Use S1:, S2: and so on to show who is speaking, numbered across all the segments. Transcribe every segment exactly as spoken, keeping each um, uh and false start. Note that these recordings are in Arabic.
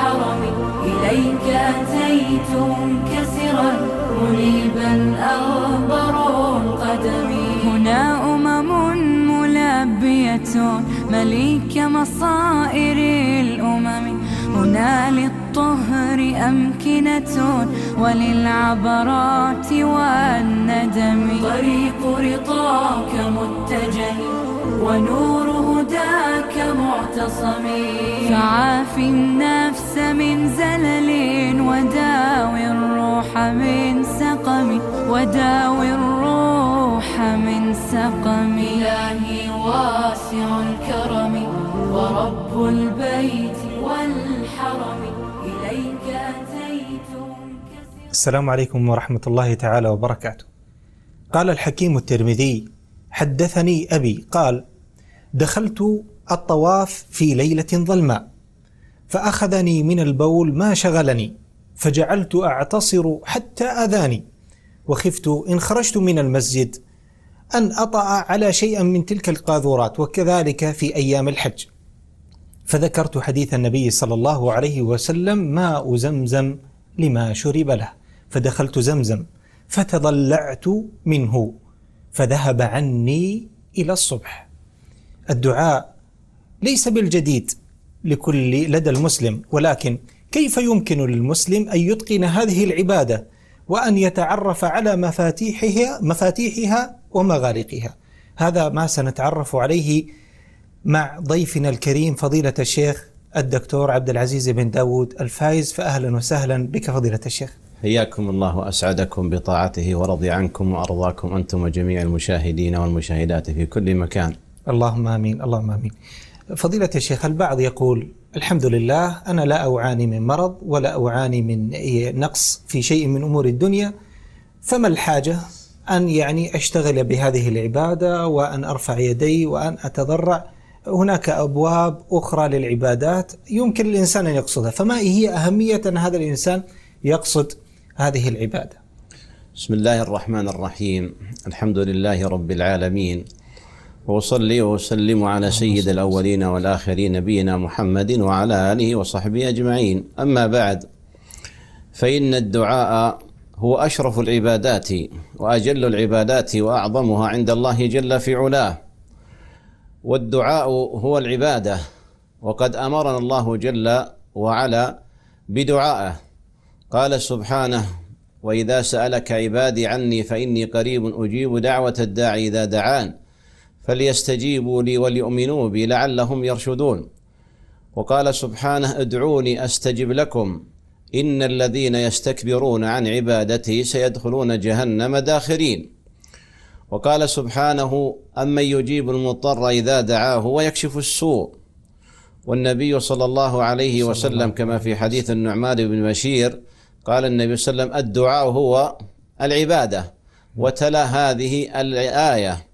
S1: والحرم، إليك أتيت منكسرا منيبا أغبر القدم. هنا أمم ملبية مليك مصائر الأمم، هنا للطهر أمكنة وللعبرات والندم. طريق رضاك متجه ونور هداك معتصم، فعاف النفس من زلل وداوي الروح من سقم، وداوي الروح من سقم. إلهي واسع الكرم ورب البيت والحرم، إليك أتيت.
S2: السلام عليكم ورحمة الله تعالى وبركاته. قال الحكيم الترمذي: حدثني أبي قال: دخلت الطواف في ليلة ظلماء، فأخذني من البول ما شغلني، فجعلت أعتصر حتى أذاني، وخفت إن خرجت من المسجد أن أطأ على شيء من تلك القاذورات، وكذلك في أيام الحج. فذكرت حديث النبي صلى الله عليه وسلم: ماء زمزم لما شرب له، فدخلت زمزم فتضلعت منه فذهب عني إلى الصبح. الدعاء ليس بالجديد لكل لدى المسلم، ولكن كيف يمكن للمسلم أن يتقن هذه العبادة وأن يتعرف على مفاتيحها مفاتيحها ومغالقها؟ هذا ما سنتعرف عليه مع ضيفنا الكريم فضيلة الشيخ الدكتور عبد العزيز بن داود الفايز. فأهلا وسهلا بك فضيلة الشيخ.
S3: حياكم الله وأسعدكم بطاعته ورضي عنكم وأرضاكم أنتم وجميع المشاهدين والمشاهدات في كل مكان.
S2: اللهم آمين، اللهم آمين. فضيلة الشيخ، البعض يقول: الحمد لله أنا لا أعاني من مرض ولا أعاني من نقص في شيء من أمور الدنيا، فما الحاجة أن يعني أشتغل بهذه العبادة وأن أرفع يدي وأن أتضرع؟ هناك أبواب أخرى للعبادات يمكن الإنسان أن يقصدها، فما هي أهمية أن هذا الإنسان يقصد هذه العبادة؟
S3: بسم الله الرحمن الرحيم. الحمد لله رب العالمين، وأصلي وأسلم على سيد الأولين والآخرين نبينا محمد وعلى آله وصحبه أجمعين. أما بعد، فإن الدعاء هو أشرف العبادات وأجل العبادات وأعظمها عند الله جل في علاه، والدعاء هو العبادة، وقد أمرنا الله جل وعلا بدعائه. قال سبحانه: وإذا سألك عبادي عني فإني قريب أجيب دعوة الداعي إذا دعان فليستجيبوا لي وليؤمنوا بي لعلهم يرشدون. وقال سبحانه: ادعوني أستجب لكم إن الذين يستكبرون عن عبادتي سيدخلون جهنم داخرين. وقال سبحانه: أمن يجيب المضطر إذا دعاه ويكشف السوء. والنبي صلى الله عليه وسلم كما في حديث النعمان بن بشير قال النبي صلى الله عليه وسلم: الدعاء هو العبادة، وتلا هذه الآية.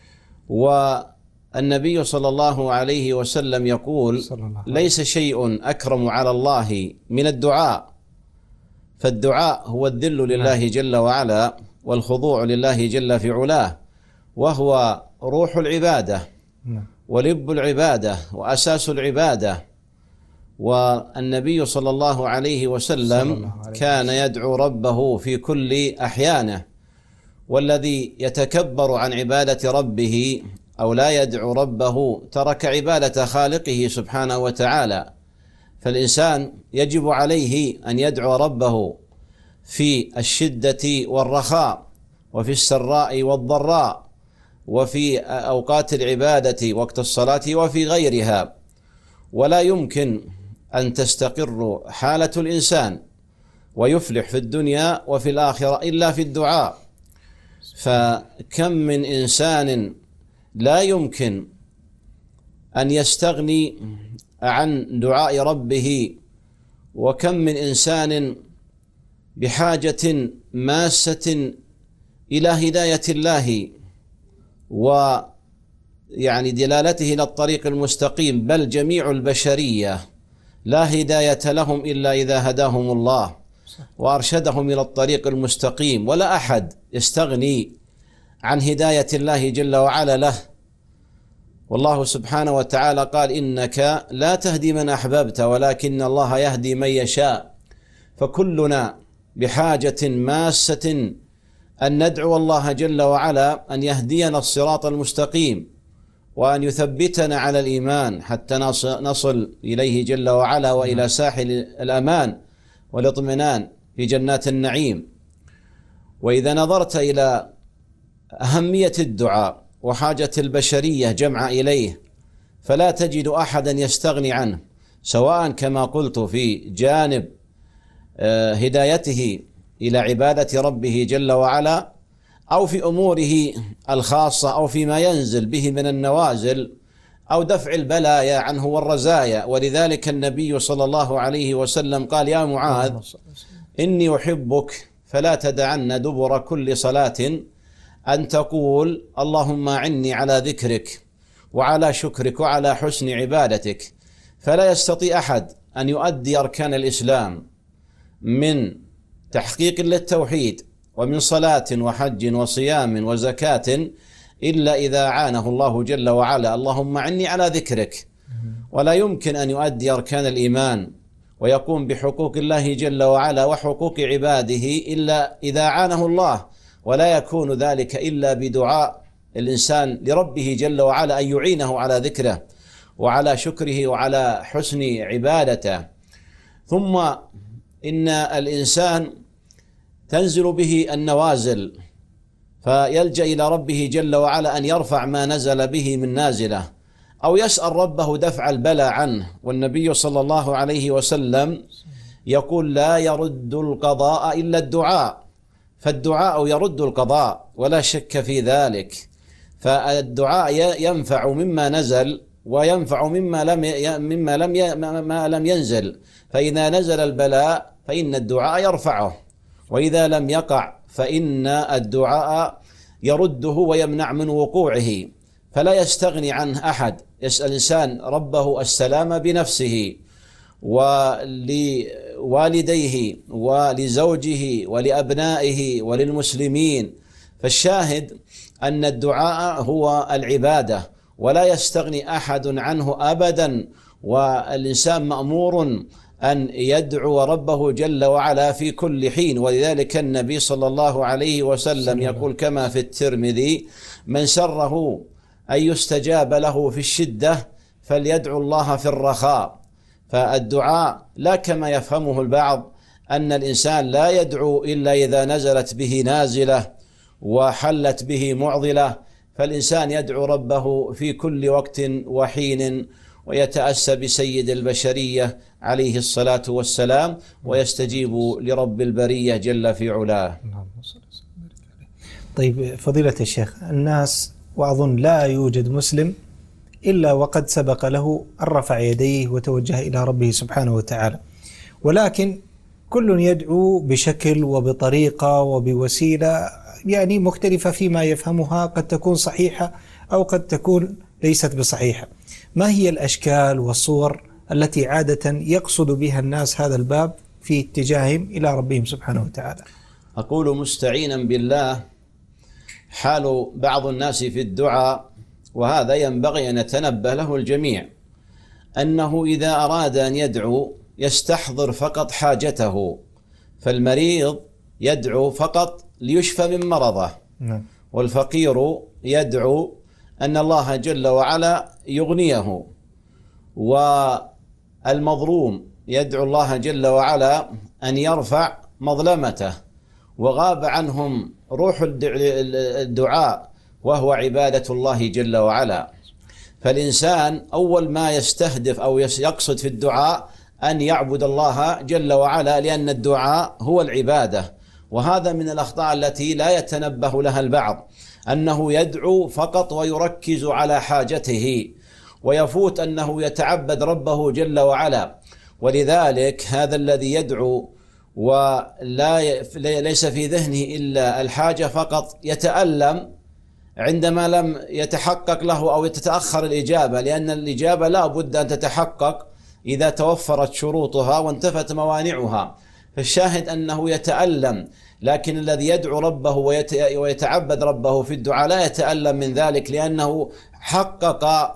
S3: والنبي صلى الله عليه وسلم يقول: ليس شيء أكرم على الله من الدعاء. فالدعاء هو الذل لله جل وعلا والخضوع لله جل في علاه، وهو روح العبادة ولب العبادة وأساس العبادة. والنبي صلى الله عليه وسلم كان يدعو ربه في كل أحيانه، والذي يتكبر عن عبادة ربه أو لا يدعو ربه ترك عبادة خالقه سبحانه وتعالى. فالإنسان يجب عليه أن يدعو ربه في الشدة والرخاء، وفي السراء والضراء، وفي أوقات العبادة وقت الصلاة وفي غيرها. ولا يمكن أن تستقر حالة الإنسان ويفلح في الدنيا وفي الآخرة إلا في الدعاء. فكم من إنسان لا يمكن أن يستغني عن دعاء ربه، وكم من إنسان بحاجة ماسة إلى هداية الله ويعني دلالته إلى الطريق المستقيم، بل جميع البشرية لا هداية لهم إلا إذا هداهم الله وأرشدهم إلى الطريق المستقيم. ولا أحد يستغني عن هداية الله جل وعلا له والله سبحانه وتعالى قال: إنك لا تهدي من أحببت ولكن الله يهدي من يشاء. فكلنا بحاجة ماسة أن ندعو الله جل وعلا أن يهدينا الصراط المستقيم، وأن يثبتنا على الإيمان حتى نصل إليه جل وعلا وإلى ساحل الأمان والاطمئنان في جنات النعيم. وإذا نظرت إلى أهمية الدعاء وحاجة البشرية جمع إليه، فلا تجد أحدا يستغني عنه، سواء كما قلت في جانب هدايته إلى عبادة ربه جل وعلا، أو في أموره الخاصة، أو فيما ينزل به من النوازل، أو دفع البلايا عنه والرزايا. ولذلك النبي صلى الله عليه وسلم قال: يا معاذ إني أحبك فلا تدعن دبر كل صلاة أن تقول اللهم أعني على ذكرك وعلى شكرك وعلى حسن عبادتك. فلا يستطيع أحد أن يؤدي أركان الإسلام من تحقيق للتوحيد ومن صلاة وحج وصيام وزكاة إلا إذا أعانه الله جل وعلا. اللهم أعني على ذكرك. ولا يمكن أن يؤدي أركان الإيمان ويقوم بحقوق الله جل وعلا وحقوق عباده إلا إذا أعانه الله، ولا يكون ذلك إلا بدعاء الإنسان لربه جل وعلا أن يعينه على ذكره وعلى شكره وعلى حسن عبادته. ثم إن الإنسان تنزل به النوازل، فيلجأ إلى ربه جل وعلا أن يرفع ما نزل به من نازله، أو يسأل ربه دفع البلاء عنه. والنبي صلى الله عليه وسلم يقول: لا يرد القضاء إلا الدعاء. فالدعاء يرد القضاء ولا شك في ذلك. فالدعاء ينفع مما نزل وينفع مما لم مما لم ما لم ينزل. فإذا نزل البلاء فإن الدعاء يرفعه، وإذا لم يقع فإن الدعاء يرده ويمنع من وقوعه. فلا يستغني عنه أحد. يسأل الإنسان ربه السلام بنفسه ولوالديه ولزوجه ولأبنائه وللمسلمين. فالشاهد أن الدعاء هو العبادة، ولا يستغني أحد عنه أبدا. والإنسان مأمور أن يدعو ربه جل وعلا في كل حين. ولذلك النبي صلى الله عليه وسلم يقول كما في الترمذي: من سره أن يستجاب له في الشدة فليدعو الله في الرخاء. فالدعاء لا كما يفهمه البعض أن الإنسان لا يدعو إلا إذا نزلت به نازلة وحلت به معضلة. فالإنسان يدعو ربه في كل وقت وحين، ويتأسى بسيد البشرية عليه الصلاة والسلام، ويستجيب لرب البرية جل في علاه.
S2: طيب فضيلة الشيخ، الناس وأظن لا يوجد مسلم إلا وقد سبق له أن رفع يديه وتوجه إلى ربه سبحانه وتعالى، ولكن كل يدعو بشكل وبطريقة وبوسيلة يعني مختلفة فيما يفهمها، قد تكون صحيحة أو قد تكون ليست بصحيحة. ما هي الأشكال والصور التي عادة يقصد بها الناس هذا الباب في اتجاههم إلى ربهم سبحانه وتعالى؟
S3: أقول مستعينا بالله، حال بعض الناس في الدعاء، وهذا ينبغي أن يتنبه له الجميع، أنه إذا أراد أن يدعو يستحضر فقط حاجته. فالمريض يدعو فقط ليشفى من مرضه، والفقير يدعو أن الله جل وعلا يغنيه، والمظلوم يدعو الله جل وعلا أن يرفع مظلمته. وغاب عنهم روح الدعاء وهو عبادة الله جل وعلا. فالإنسان أول ما يستهدف أو يقصد في الدعاء أن يعبد الله جل وعلا، لأن الدعاء هو العبادة. وهذا من الأخطاء التي لا يتنبه لها البعض، أنه يدعو فقط ويركز على حاجته، ويفوت أنه يتعبد ربه جل وعلا. ولذلك هذا الذي يدعو ولا ليس في ذهنه إلا الحاجة فقط يتألم عندما لم يتحقق له أو تتأخر الإجابة، لأن الإجابة لا بد أن تتحقق إذا توفرت شروطها وانتفت موانعها. فالشاهد أنه يتألم، لكن الذي يدعو ربه ويتعبد ربه في الدعاء لا يتألم من ذلك، لأنه حقق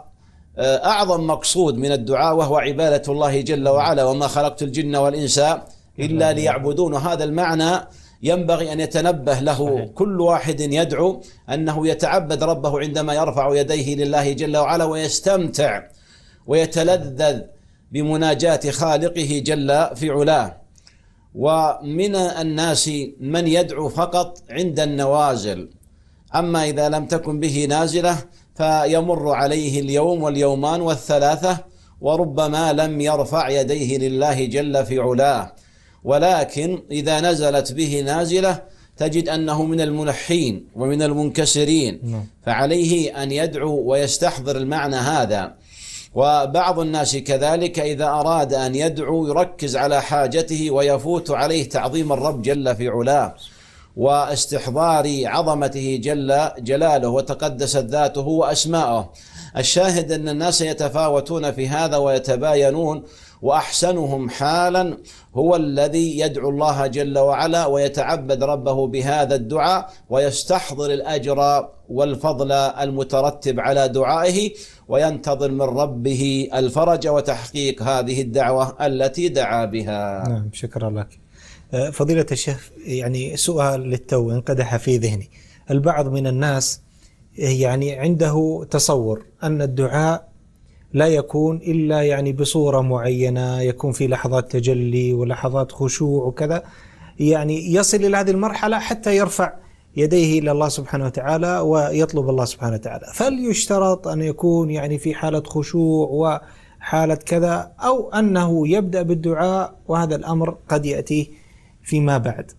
S3: أعظم مقصود من الدعاء وهو عبادة الله جل وعلا، وما خلقت الجن والإنس إلا ليعبدون. هذا المعنى ينبغي أن يتنبه له كل واحد يدعو، أنه يتعبد ربه عندما يرفع يديه لله جل وعلا ويستمتع ويتلذذ بمناجاة خالقه جل في علاه. ومن الناس من يدعو فقط عند النوازل، أما إذا لم تكن به نازلة فيمر عليه اليوم واليومان والثلاثة وربما لم يرفع يديه لله جل في علاه. ولكن إذا نزلت به نازلة تجد أنه من الملحين ومن المنكسرين، فعليه أن يدعو ويستحضر المعنى هذا. وبعض الناس كذلك إذا أراد أن يدعو يركز على حاجته ويفوت عليه تعظيم الرب جل في علاه واستحضار عظمته جل جلاله وتقدست ذاته وأسماءه. الشاهد أن الناس يتفاوتون في هذا ويتباينون، وأحسنهم حالا هو الذي يدعو الله جل وعلا ويتعبد ربه بهذا الدعاء ويستحضر الأجر والفضل المترتب على دعائه، وينتظر من ربه الفرج وتحقيق هذه الدعوة التي دعا بها.
S2: نعم، شكرا لك فضيلة الشيخ. يعني سؤال للتو انقدح في ذهني. البعض من الناس يعني عنده تصور أن الدعاء لا يكون إلا يعني بصورة معينة، يكون في لحظات تجلي ولحظات خشوع وكذا، يعني يصل إلى هذه المرحلة حتى يرفع يديه إلى الله سبحانه وتعالى ويطلب الله سبحانه وتعالى. فليشترط أن يكون يعني في حالة خشوع وحالة كذا، أو أنه يبدأ بالدعاء وهذا الأمر قد يأتي فيما بعد؟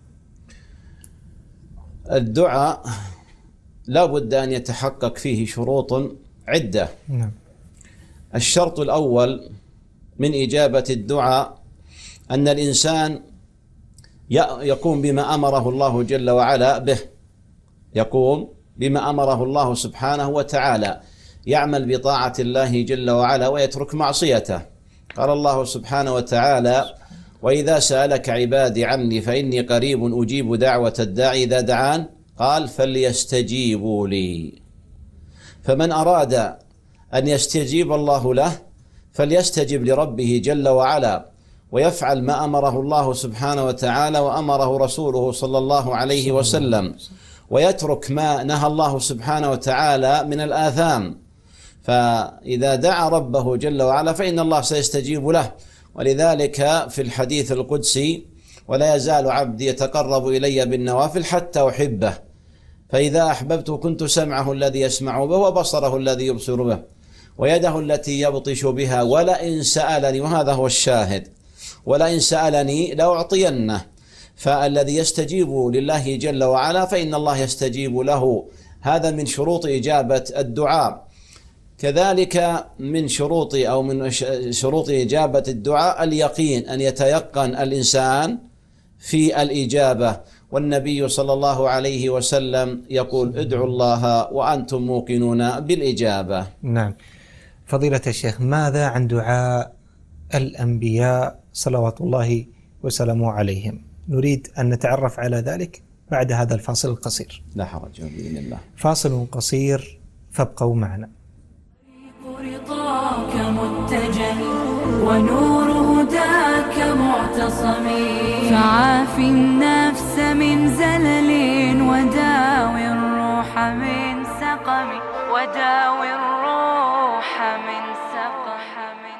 S3: الدعاء لا بد أن يتحقق فيه شروط عدة.
S2: نعم.
S3: الشرط الأول من إجابة الدعاء أن الإنسان يقوم بما أمره الله جل وعلا به، يقوم بما أمره الله سبحانه وتعالى، يعمل بطاعة الله جل وعلا ويترك معصيته. قال الله سبحانه وتعالى: وإذا سألك عبادي عني فإني قريب أجيب دعوة الداعي إذا دعان قال فليستجيبوا لي. فمن أراد أن يستجيب الله له فليستجب لربه جل وعلا ويفعل ما أمره الله سبحانه وتعالى وأمره رسوله صلى الله عليه وسلم، ويترك ما نهى الله سبحانه وتعالى من الآثام. فإذا دعا ربه جل وعلا فإن الله سيستجيب له. ولذلك في الحديث القدسي: ولا يزال عبدي يتقرب إلي بالنوافل حتى أحبه، فإذا أحببته كنت سمعه الذي يسمع به وبصره الذي يبصر به ويده التي يبطش بها ولئن سألني، وهذا هو الشاهد، ولئن سألني لأعطينه. فالذي يستجيب لله جل وعلا فإن الله يستجيب له، هذا من شروط إجابة الدعاء. كذلك من شروط أو من شروط إجابة الدعاء اليقين، أن يتيقن الإنسان في الإجابة. والنبي صلى الله عليه وسلم يقول: ادعوا الله وأنتم موقنون بالإجابة.
S2: نعم. فضيلة الشيخ، ماذا عن دعاء الأنبياء صلوات الله وسلامه عليهم؟ نريد أن نتعرف على ذلك بعد هذا الفاصل القصير.
S3: لا حرج بإذن الله.
S2: فاصل قصير فابقوا معنا.
S1: رضاك متجه ونور هداك معتصم، فعاف النفس من زلل وداوي الروح من سقم، وداوي الروح من سقم من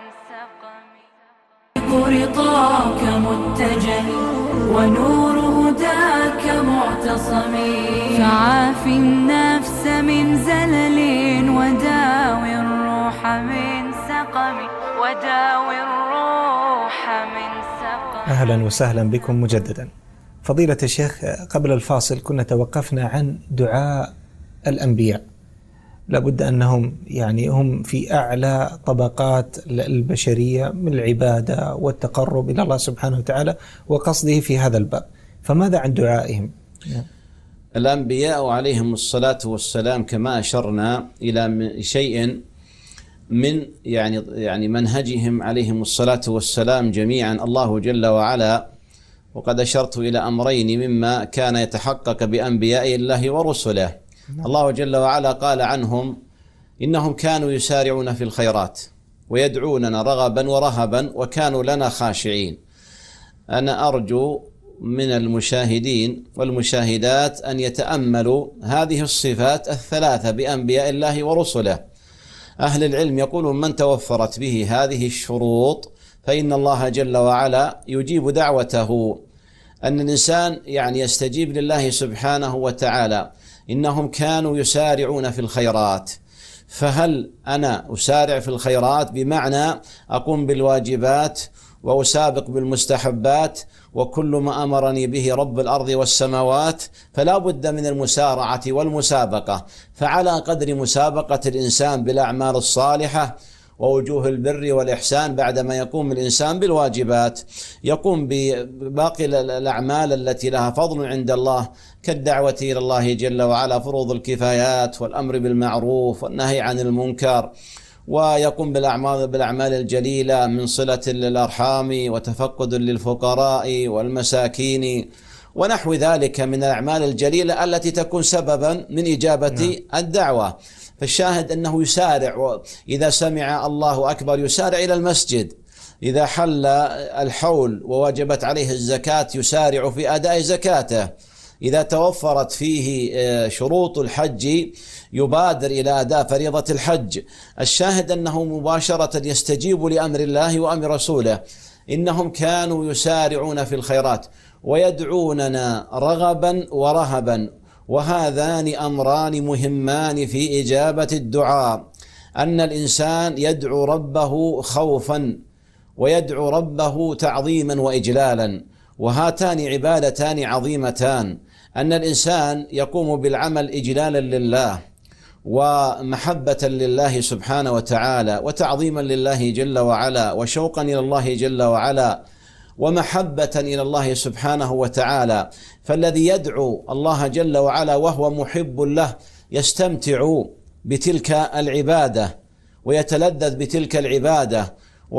S1: سقم. رضاك متجه ونور هداك معتصم، فعاف النفس من زلل وداوي الروح من سقم، وداوي الروح من سقم.
S2: أهلا وسهلا بكم مجددا. فضيلة الشيخ، قبل الفاصل كنا توقفنا عن دعاء الأنبياء، لابد أنهم يعني هم في أعلى طبقات البشرية من العبادة والتقرب إلى الله سبحانه وتعالى وقصده في هذا الباب، فماذا عن دعائهم؟
S3: الأنبياء عليهم الصلاة والسلام كما أشرنا إلى شيء من يعني يعني منهجهم عليهم الصلاة والسلام جميعا الله جل وعلا، وقد أشرت إلى أمرين مما كان يتحقق بأنبياء الله ورسله. الله جل وعلا قال عنهم: إنهم كانوا يسارعون في الخيرات ويدعوننا رغبا ورهبا وكانوا لنا خاشعين. أنا أرجو من المشاهدين والمشاهدات أن يتأملوا هذه الصفات الثلاثة بأنبياء الله ورسله. أهل العلم يقولون من توفرت به هذه الشروط فإن الله جل وعلا يجيب دعوته، أن الإنسان يعني يستجيب لله سبحانه وتعالى. إنهم كانوا يسارعون في الخيرات، فهل أنا أسارع في الخيرات بمعنى أقوم بالواجبات وأسابق بالمستحبات وكل ما أمرني به رب الأرض والسماوات؟ فلا بد من المسارعة والمسابقة. فعلى قدر مسابقة الإنسان بالأعمال الصالحة ووجوه البر والإحسان بعدما يقوم الإنسان بالواجبات، يقوم بباقي الأعمال التي لها فضل عند الله كالدعوة إلى الله جل وعلا، فروض الكفايات والأمر بالمعروف والنهي عن المنكر، ويقوم بالأعمال بالأعمال الجليلة من صلة الأرحام وتفقد للفقراء والمساكين ونحو ذلك من الأعمال الجليلة التي تكون سببا من إجابة الدعوة. فالشاهد أنه يسارع، إذا سمع الله أكبر يسارع إلى المسجد، إذا حل الحول ووجبت عليه الزكاة يسارع في أداء زكاته، إذا توفرت فيه شروط الحج يبادر إلى أداء فريضة الحج. الشاهد أنه مباشرة يستجيب لأمر الله وأمر رسوله. إنهم كانوا يسارعون في الخيرات ويدعوننا رغبا ورهبا، وهذان أمران مهمان في إجابة الدعاء، أن الإنسان يدعو ربه خوفا ويدعو ربه تعظيما وإجلالا، وهاتان عبادتان عظيمتان، أن الإنسان يقوم بالعمل إجلالا لله ومحبة لله سبحانه وتعالى وتعظيما لله جل وعلا وشوقا إلى الله جل وعلا ومحبة إلى الله سبحانه وتعالى. فالذي يدعو الله جل وعلا وهو محب له يستمتع بتلك العبادة ويتلذذ بتلك العبادة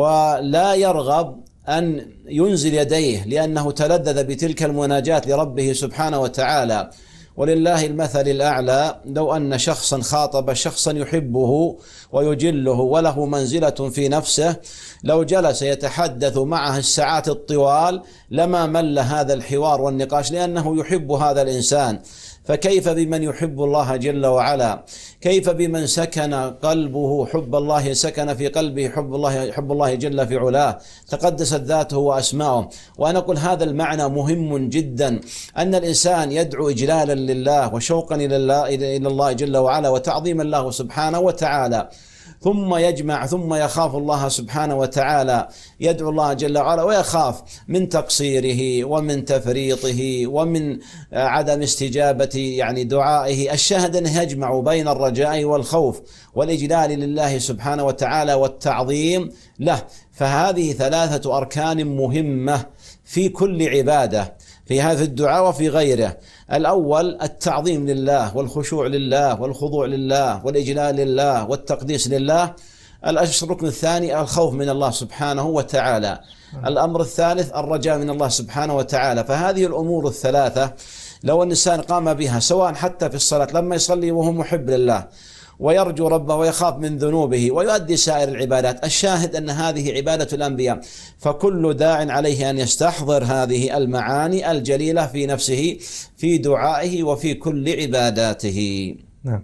S3: ولا يرغب أن ينزل يديه لأنه تلذذ بتلك المناجاة لربه سبحانه وتعالى. ولله المثل الأعلى، لو أن شخصا خاطب شخصا يحبه ويجله وله منزلة في نفسه، لو جلس يتحدث معه الساعات الطوال لما مل هذا الحوار والنقاش، لأنه يحب هذا الإنسان. فكيف بمن يحب الله جل وعلا؟ كيف بمن سكن قلبه حب الله، سكن في قلبه حب الله حب الله جل في علاه، تقدست ذاته وأسماؤه. وأنا أقول هذا المعنى مهم جدا، أن الإنسان يدعو إجلالا لله وشوقا إلى الله إلى الله جل وعلا وتعظيما له سبحانه وتعالى، ثم يجمع ثم يخاف الله سبحانه وتعالى، يدعو الله جل وعلا ويخاف من تقصيره ومن تفريطه ومن عدم استجابة يعني دعائه. الشاهد أنه يجمع بين الرجاء والخوف والإجلال لله سبحانه وتعالى والتعظيم له. فهذه ثلاثة أركان مهمة في كل عبادة، في هذا الدعاء وفي غيره. الأول التعظيم لله والخشوع لله والخضوع لله والإجلال لله والتقديس لله. الركن الثاني الخوف من الله سبحانه وتعالى. الأمر الثالث الرجاء من الله سبحانه وتعالى. فهذه الأمور الثلاثة لو الإنسان قام بها سواء حتى في الصلاة لما يصلي وهو محب لله ويرجو ربه ويخاف من ذنوبه ويؤدي سائر العبادات، الشاهد أن هذه عبادة الأنبياء. فكل داع عليه أن يستحضر هذه المعاني الجليلة في نفسه في دعائه وفي كل عباداته.
S2: نعم،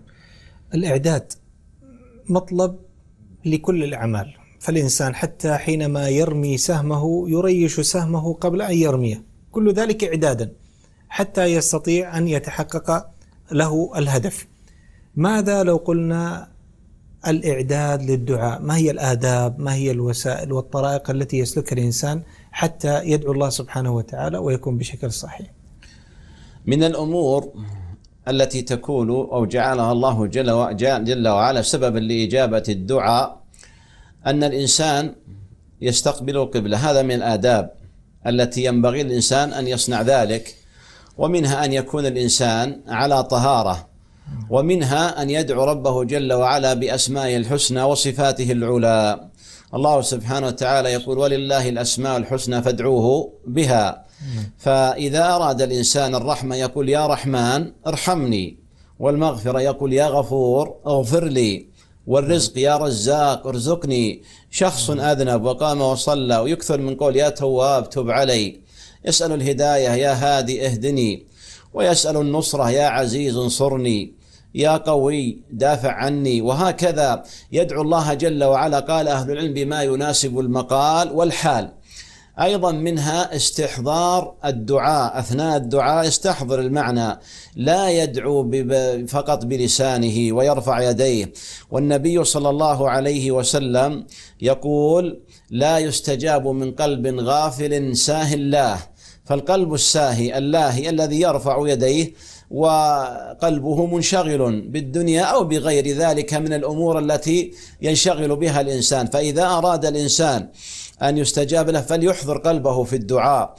S2: الإعداد مطلب لكل الأعمال، فالإنسان حتى حينما يرمي سهمه يريش سهمه قبل أن يرميه، كل ذلك إعدادا حتى يستطيع أن يتحقق له الهدف. ماذا لو قلنا الإعداد للدعاء؟ ما هي الآداب، ما هي الوسائل والطرائق التي يسلكها الإنسان حتى يدعو الله سبحانه وتعالى ويكون بشكل صحيح؟
S3: من الأمور التي تكون أو جعلها الله جل وعلا سببا لإجابة الدعاء أن الإنسان يستقبل القبلة. هذا من الآداب التي ينبغي الإنسان أن يصنع ذلك، ومنها أن يكون الإنسان على طهارة، ومنها أن يدعو ربه جل وعلا بأسمائه الحسنى وصفاته العلى. الله سبحانه وتعالى يقول ولله الأسماء الحسنى فادعوه بها. فإذا أراد الإنسان الرحمة يقول يا رحمن ارحمني، والمغفرة يقول يا غفور اغفر لي، والرزق يا رزاق ارزقني. شخص أذنب وقام وصلى ويكثر من قول يا تواب تب علي، يسأل الهداية يا هادي اهدني، ويسأل النصرة يا عزيز انصرني، يا قوي دافع عني، وهكذا يدعو الله جل وعلا. قال أهل العلم بما يناسب المقال والحال. أيضا منها استحضار الدعاء، أثناء الدعاء يستحضر المعنى، لا يدعو فقط بلسانه ويرفع يديه. والنبي صلى الله عليه وسلم يقول لا يستجاب من قلب غافل ساهٍ الله. فالقلب الساهي اللاهي الذي يرفع يديه وقلبه منشغل بالدنيا أو بغير ذلك من الأمور التي ينشغل بها الإنسان، فإذا أراد الإنسان أن يستجاب له فليحضر قلبه في الدعاء،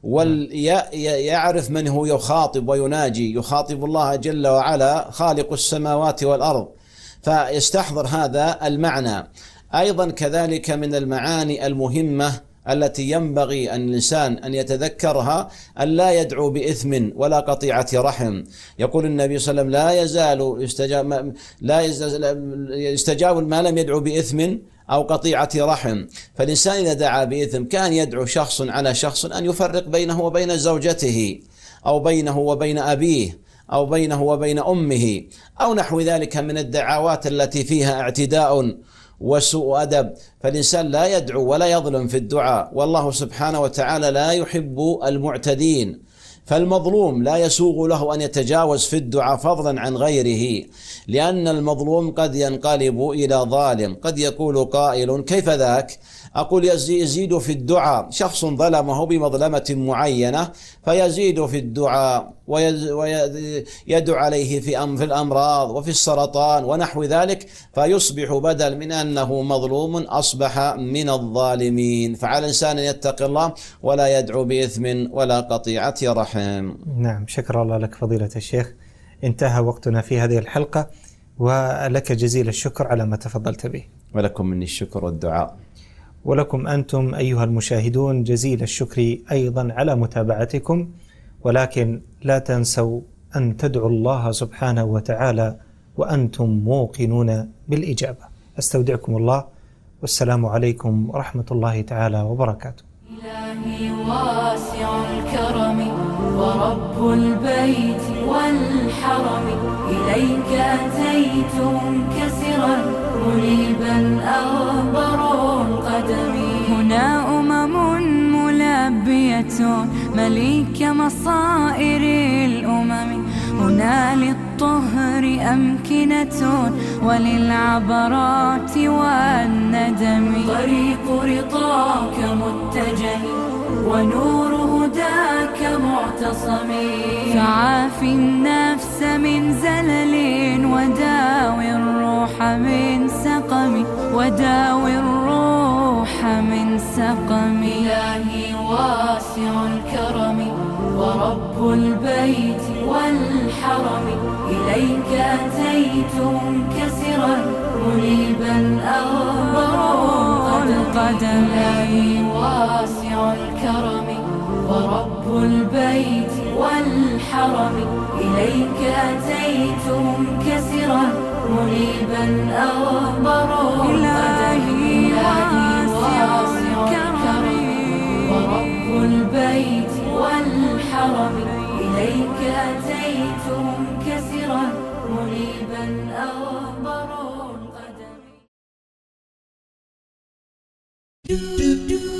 S3: ويعرف من هو يخاطب ويناجي، يخاطب الله جل وعلا خالق السماوات والأرض، فيستحضر هذا المعنى. أيضا كذلك من المعاني المهمة التي ينبغي أن الإنسان أن يتذكرها أن لا يدعو بإثم ولا قطيعة رحم. يقول النبي صلى الله عليه وسلم لا يزال يستجاب, لا يستجاب ما لم يدعو بإثم أو قطيعة رحم. فالإنسان إذا دعا بإثم كان يدعو شخص على شخص أن يفرق بينه وبين زوجته، أو بينه وبين أبيه، أو بينه وبين أمه، أو نحو ذلك من الدعوات التي فيها اعتداء وسوء أدب. فالإنسان لا يدعو ولا يظلم في الدعاء، والله سبحانه وتعالى لا يحب المعتدين. فالمظلوم لا يسوغ له أن يتجاوز في الدعاء فضلا عن غيره، لأن المظلوم قد ينقلب إلى ظالم. قد يقول قائل كيف ذاك؟ أقول يزيد في الدعاء، شخص ظلمه بمظلمة معينة فيزيد في الدعاء ويدعو عليه في في الأمراض وفي السرطان ونحو ذلك، فيصبح بدل من أنه مظلوم أصبح من الظالمين. فعلى الإنسان أن يتقي الله ولا يدعو بإثم ولا قطيعة رحم.
S2: نعم، شكر الله لك فضيلة الشيخ. انتهى وقتنا في هذه الحلقة، ولك جزيل الشكر على ما تفضلت به.
S3: ولكم مني الشكر والدعاء.
S2: ولكم أنتم أيها المشاهدون جزيل الشكر أيضا على متابعتكم، ولكن لا تنسوا أن تدعوا الله سبحانه وتعالى وأنتم موقنون بالإجابة. أستودعكم الله، والسلام عليكم ورحمة الله تعالى وبركاته.
S1: إلهي واسع الكرم ورب البيت والحرم، إليك أتيت منكسرا منيبا أغبر القدم. هنا أمم ملبية مليك مصائر الأمم، هنا للطهر أمكنة وللعبرات والندم. طريق رضاك متجه ونور هداك معتصم، فعاف النفس من زلل وداوي الروح من سقم، وداوي الروح من سقم. إلهي واسع الكرم ورب البيت والحرم، إليك أتيت منكسرا منيبا أغبر القدم. إلهي واسع الكرم ورب البيت والحرم، إليك أتيت منكسرا منيبا أغبر القدم. واسع الكرم ورب البيت والحرم، إليك أتيت منكسرا منيبا أغبر القدم.